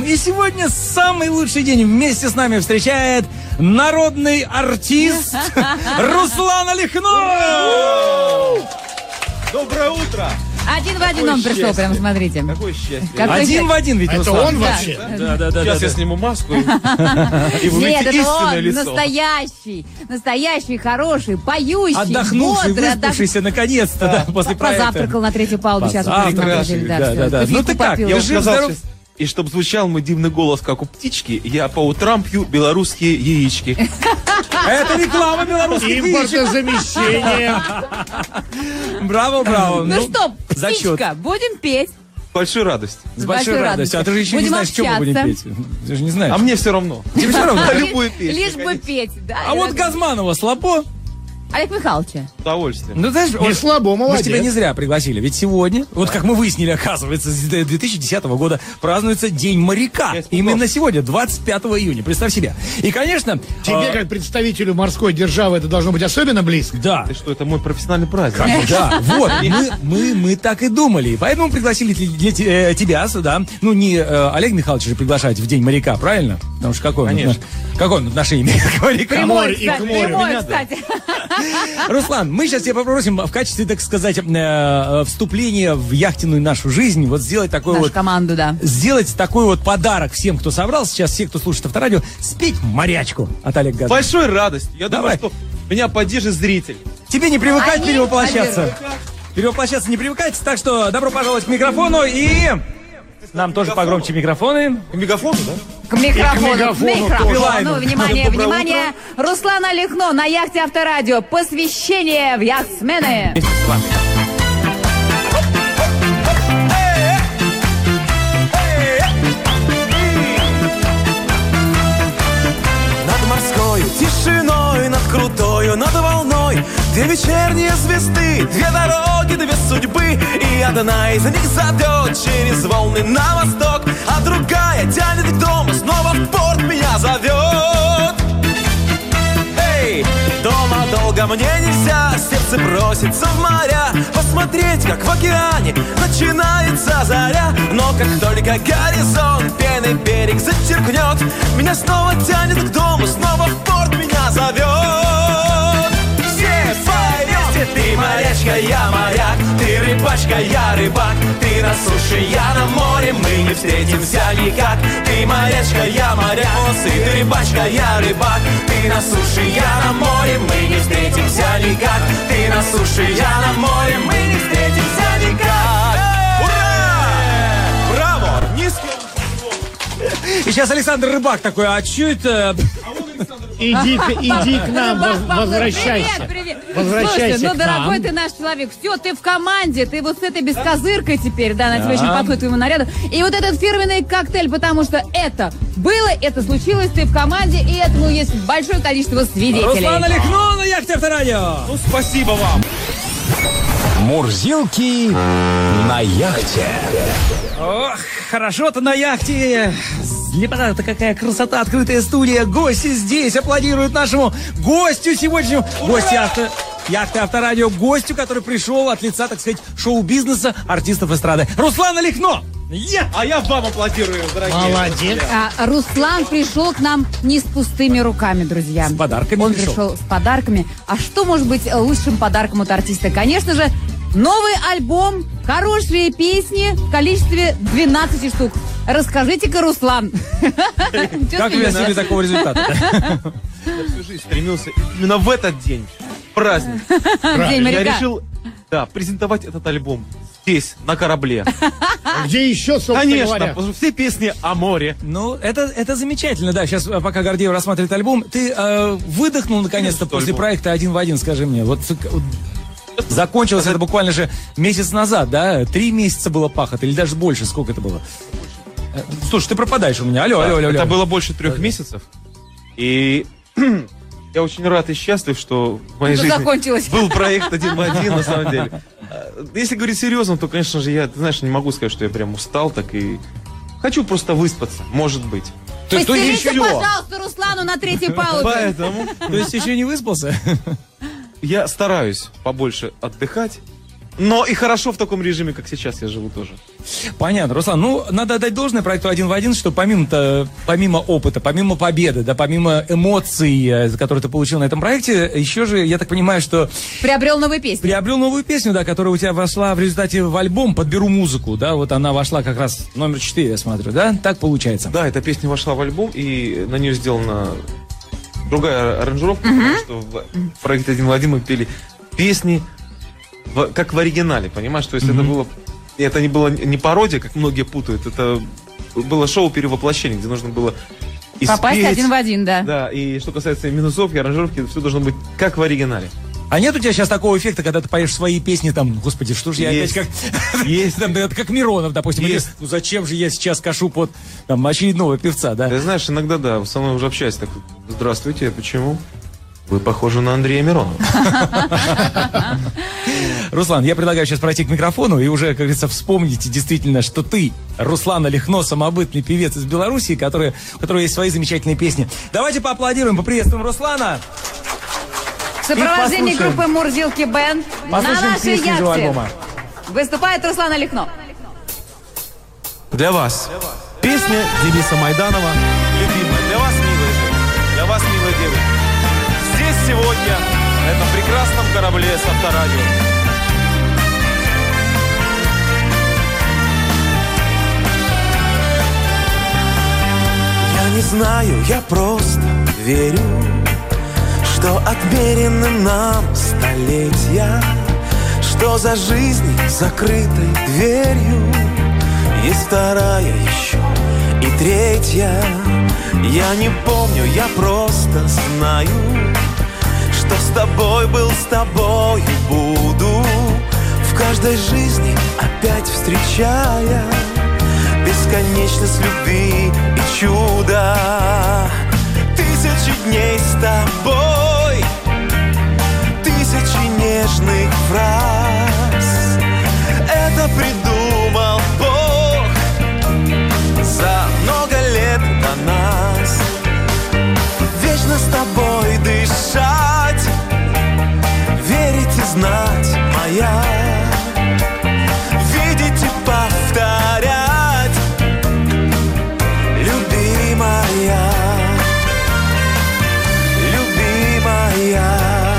И сегодня самый лучший день вместе с нами встречает народный артист Руслан Алихнов! Доброе утро! Один в один он пришел, прям смотрите. Какое счастье. Один в один ведь, Это Руслан. он вообще? Да. Сейчас я сниму маску, и вы Нет, увидите это истинное он, лицо. настоящий, хороший, поющий, Отдохнувший, бодрый, выспавшийся наконец-то, да, после проекта. позавтракал на третьей палубе, сейчас вот Позавтракал, да. Ну ты как, Я ты вот жив, сказал здоров? сейчас, и чтобы звучал мой дивный голос, как у птички, я по утрам пью белорусские яички. Это реклама белорусских яичек. Импортозамещение. Браво. Ну что, зачет. птичка, будем петь. Большой радость. С большой радостью. А ты же еще не Будем знаешь, что мы будем петь. общаться. Ты же не знаешь. А мне все равно. Тебе все равно? На любую песню. Лишь бы петь, да. А вот Газманова слабо. Олег Михайлович. Удовольствие. Ну, знаешь, Не слабо, мы молодец. же тебя не зря пригласили. Ведь сегодня, вот как мы выяснили, оказывается, с 2010 года празднуется День моряка. Я испугался. Именно сегодня, 25 июня. Представь себе. И, конечно... Тебе, как представителю морской державы, это должно быть особенно близко. Да. Ты что, это мой профессиональный праздник. Да, вот, мы так и думали. И поэтому пригласили тебя сюда. Ну, не Олег Михайлович же приглашать в День моряка, правильно? Потому что какое он отношение имеет к морякам? Прямой, и к морю. прямой, кстати. Руслан, мы сейчас тебя попросим в качестве, так сказать, вступления в яхтенную нашу жизнь, вот сделать такой Нашу вот... команду, да. Сделать такой вот подарок всем, кто собрал сейчас, все, кто слушает Авторадио, спеть «Морячку» от Олега Газманова. Большой радость. Я Давай. думаю, что меня поддержит зритель. Тебе не привыкать Они перевоплощаться. Перевоплощаться не привыкать, так что добро пожаловать к микрофону и... Нам тоже погромче микрофоны. К мегафону, да? К микрофону. Билайну. Ну, внимание, Доброе внимание. Руслан Алихнов на яхте Авторадио. Посвящение в яхтсмены. Над морской тишиной, над крутою, над волной. Две вечерние звезды, две дороги, две судьбы. И одна из них зовет через волны на восток, а другая тянет к дому, снова в порт меня зовет. Эй, дома долго мне нельзя, сердце просится в моря, посмотреть, как в океане начинается заря. Но как только горизонт пеной берег зачеркнет, меня снова тянет к дому, снова в порт меня зовет. Все вместе, ты морячка, я моряк, ты рыбачка, я рыбак, ты на суше, я на море, мы не встретимся никак. Ты морячка, я моряк, ты рыбачка, я рыбак, ты на суше, я на море, мы не встретимся никак. Ты на суше, я на море, мы не встретимся никак. Ура! Браво! Низкий. И сейчас Александр Рыбак такой, а что это... Иди к нам, возвращайся. Привет. Возвращайся Слушай, ну, к дорогой нам. ты наш человек, все, ты в команде, ты вот с этой бескозыркой теперь, да, она тебе очень подходит твоему наряду. И вот этот фирменный коктейль, потому что это было, это случилось, ты в команде, и этому есть большое количество свидетелей. Руслан Алихнов на яхте Авторадио. Ну, спасибо вам. Мурзилки на яхте. Ох, хорошо-то на яхте. Лепота-то какая красота, открытая студия. Гости здесь аплодируют нашему гостю сегодняшнему. Гости яхты Авторадио. Гостю, который пришел от лица, так сказать, шоу-бизнеса, артистов эстрады. Руслан Алихнов. А я вам аплодирую, дорогие. Молодец. Руслан пришел к нам не с пустыми руками, друзья. С подарками Он пришел. пришел с подарками. А что может быть лучшим подарком от артиста? Конечно же, новый альбом, хорошие песни в количестве 12 штук. Расскажите-ка, Руслан. Как вы достигли такого результата? Я всю жизнь стремился именно в этот день, праздник. День Я моряка. решил, презентовать этот альбом здесь, на корабле. Где еще, собственно Конечно, говоря? потому что все песни о море. Ну, это замечательно, да. Сейчас, пока Гордеев рассматривает альбом, ты выдохнул наконец-то Что после альбом? проекта «Один в один», скажи мне. Вот закончилось это буквально же месяц назад, да? 3 месяца было пахота, или даже больше. Сколько это было? Слушай, ты пропадаешь у меня. Алло. Это было больше 3 месяцев. И я очень рад и счастлив, что в моей Это жизни закончилось. был проект «Один в один», на самом деле. Если говорить серьезно, то, конечно же, я, ты знаешь, не могу сказать, что я прям устал, так и хочу просто выспаться, может быть. Постелите, еще? пожалуйста, Руслану на третьей палубе. Поэтому То есть еще не выспался? я стараюсь побольше отдыхать Но и хорошо в таком режиме, как сейчас я живу тоже. Понятно, Руслан. Ну, надо отдать должное проекту «Один в один», что помимо опыта, помимо победы, да, помимо эмоций, которые ты получил на этом проекте, еще же, я так понимаю, что... Приобрел новую песню. Приобрел новую песню, да, которая у тебя вошла в результате в альбом «Подберу музыку», да, вот она вошла как раз номер 4, я смотрю, да? Так получается. Да, эта песня вошла в альбом, и на нее сделана другая аранжировка, потому что в проекте «Один в один» мы пели песни как в оригинале, понимаешь? То есть это не было не пародия, как многие путают, это было шоу перевоплощения, где нужно было попасть один в один, да. Да, и что касается минусовки, аранжировки, все должно быть как в оригинале. А нет у тебя сейчас такого эффекта, когда ты поешь свои песни, там, господи, что же я опять как... Есть. Там, как Миронов, допустим. Есть. Ну зачем же я сейчас кашу под там, очередного певца, да? Ты знаешь, иногда, да, со мной уже общаюсь, так, здравствуйте, почему? Вы похожи на Андрея Миронова. Руслан, я предлагаю сейчас пройти к микрофону и уже, как говорится, вспомните действительно, что ты, Руслан Алихно, самобытный певец из Беларуси, у которого есть свои замечательные песни. Давайте поаплодируем, поприветствуем Руслана. В сопровождении группы Мурзилки Бенд на нашей яхте выступает Руслан Алихно. Для вас песня Дениса Майданова «Любимая». Для вас, милые женщины, для вас, милые девушки. Здесь сегодня, на этом прекрасном корабле с Авторадио. Я не знаю, я просто верю, что отмерены нам столетия, что за жизнь закрытой дверью есть вторая еще и третья. Я не помню, я просто знаю, что с тобой был, с тобою буду, в каждой жизни опять встречая бесконечность любви и чуда. Тысячи дней с тобой, тысячи нежных фраз. Это придумал Бог за много лет до нас. Вечно с тобой дышать, верить и знать моя, видеть и повторять, любимая, любимая.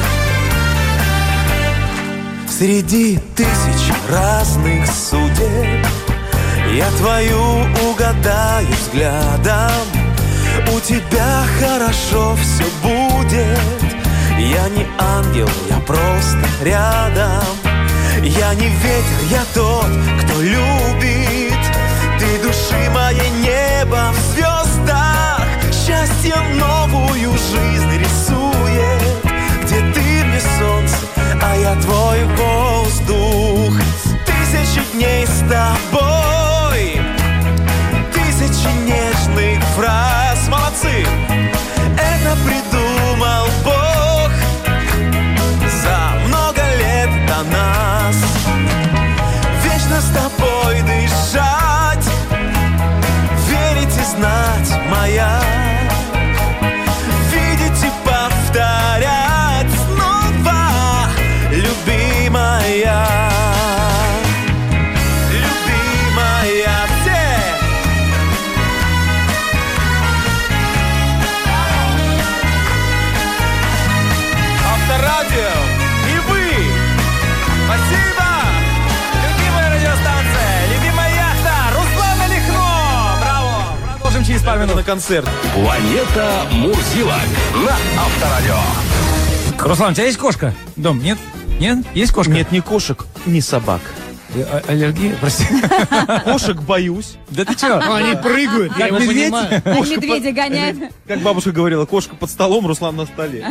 Среди тысяч разных судеб я твою угадаю взглядом. У тебя хорошо все будет. Я не ангел, я просто рядом. Я не ветер, я тот, кто любит. Ты души моей небо в звездах. Счастье новую жизнь рисует, где ты мне солнце, а я твой воздух. Тысячи дней с тобой, тысячи нежных фраз. Молодцы! Это придумал Бог за много лет до нас. Вечно с тобой дышать, верить и знать моя, видеть и повторять снова, любимая. И вы! Спасибо! Любимая радиостанция, любимая яхта, Руслан Алихно! Браво! Продолжим через пару минут. На концерт. Планета Мурзилок на Авторадио. Руслан, у тебя есть кошка? Дом, нет? Нет? Есть кошка? Нет ни кошек, ни собак. Аллергия? Прости. Кошек боюсь. Да ты чё? Они прыгают, я Как его медведь? понимаю. А медведя гоняет. Как бабушка говорила, кошка под столом, Руслан на столе.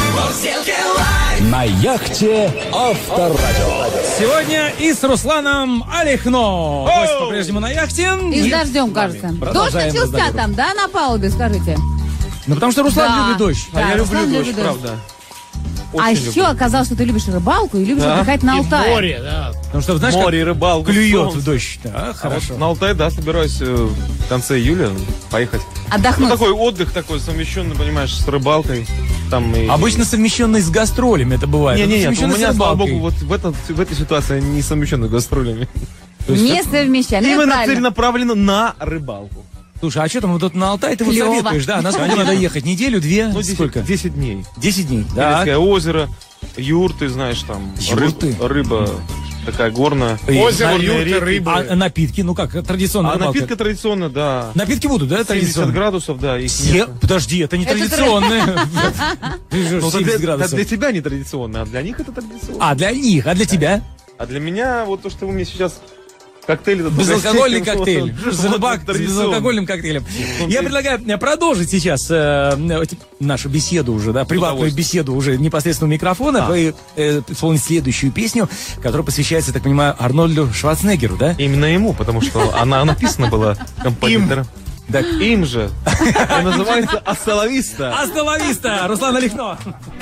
На яхте Авторадио. Сегодня и с Русланом Алихно. Гость по-прежнему на яхте. И с дождем, кажется. Дождь Продолжаем начался разговор. там, да, на палубе, скажите? Ну, потому что Руслан Да. любит дождь. Да, А я люблю Руслан дождь, любит дождь. правда. А Очень еще люблю. оказалось, что ты любишь рыбалку и любишь отдыхать на И Алтае. море, да. Потому что, знаешь, Море, как рыбалка, клюет солнце. в дождь. Да, А вот хорошо. на Алтай, да, собираюсь в конце июля поехать. Отдохнуть. Ну, такой отдых такой совмещенный, понимаешь, с рыбалкой. Там и... Обычно совмещенный с гастролями это бывает. Не, Это у совмещенный с меня, слава рыбалкой. богу, вот в этой ситуации не совмещенный с гастролями. Не совмещай. Ну, это Именно правильно. целенаправленно на рыбалку. Слушай, а что там вот тут на Алтай ты вот Клёво. советуешь, да? На сколько надо ехать? Неделю, две? Ну, 10, Сколько? 10 дней. 10 дней. Да. Белецкое озеро, юрты, знаешь, там. Юрты? Рыба такая горная. Озеро, Горные юрты, реки. рыба. А напитки, ну как, традиционная А рыбалка? напитка традиционно, да. Напитки будут, да, 70 традиционные? градусов, да. Их нет. Подожди, это не Это традиционные. Ты же Ну, это 70 для градусов. тебя не традиционно, а для них это традиционно. А, для них, а для тебя? А для меня вот то, что вы мне сейчас коктейль... этот Безалкогольный угостили, коктейль. вот, За рыбак с традиционно. безалкогольным коктейлем. Я предлагаю продолжить сейчас нашу беседу уже, да, приватную удовольствием. беседу уже непосредственно у микрофона и исполнить следующую песню, которая посвящается, так понимаю, Арнольду Шварценеггеру, да? Именно ему, потому что она написана была композитором. Да. Им же. И называется «Асталависта». Остановиста! Руслан Олехно!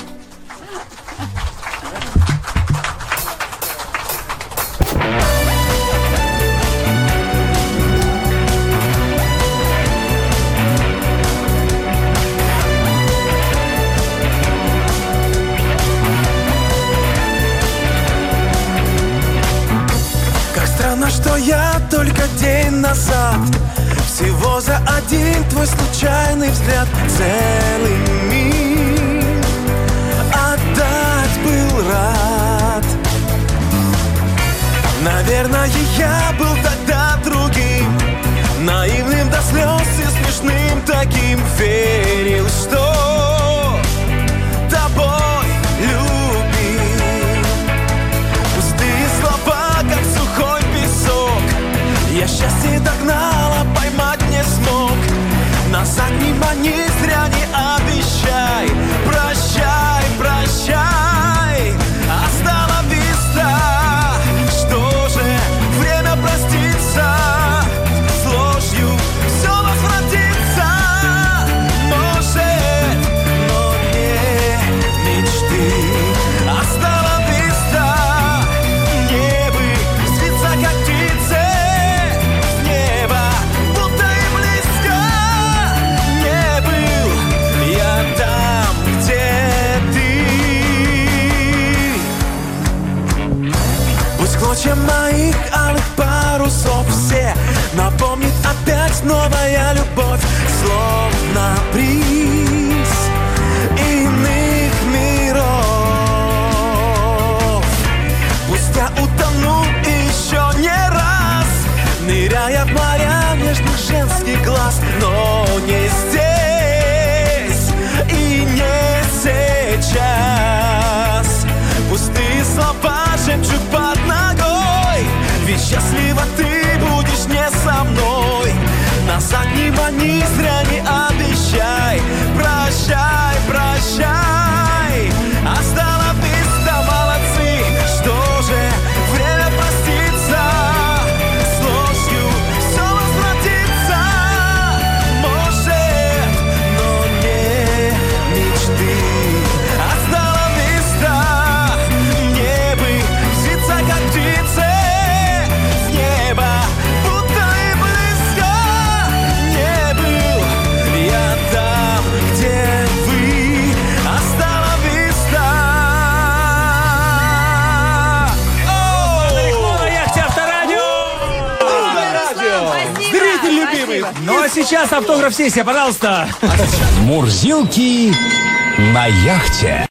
Как странно, что я только день назад всего за один твой случайный взгляд целый мир отдать был рад. Наверное, я был тогда другим, наивным до слез и смешным таким. Верил, что тобой любим. Пустые слова, как сухой песок. Я счастье догнала, поймать не смог. Назад не мани, зря не обещай. Прощай, прощай, остановиста. Что же, время проститься, с ложью все возвратится. Может, но не мечты. Остановиста, небы птица, как птицы. С неба, будто и близко не был я там, где ты. Пусть клочья моих алых парусов все напомнит опять новая любовь, словно бриз иных миров. Пусть я утону еще не раз, ныряя в моря нежных женских глаз, но не здесь и не сейчас. Пустые слова, жемчуг под ногой, ведь счастлива ты будешь не со мной. Назад не мани, зря не обещай. Прощай, прощай, остановиста, молодцы. Что же, время проститься, с ложью все возвратится. Может, но не мечты. Остановиста, небы птица, как птицы. С неба, будто и близко не был я там, где вы. Остановиста. На яхте Авторадио! Зритель любимый. Ну а сейчас автограф-сессия, пожалуйста. Мурзилки на яхте.